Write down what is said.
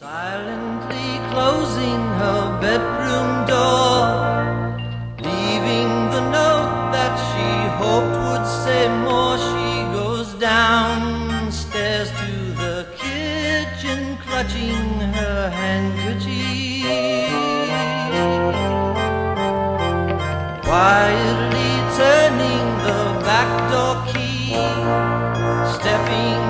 Silently closing her bedroom door, leaving the note that she hoped would say more. She goes downstairs to the kitchen, clutching her handkerchief, quietly turning the back door key, stepping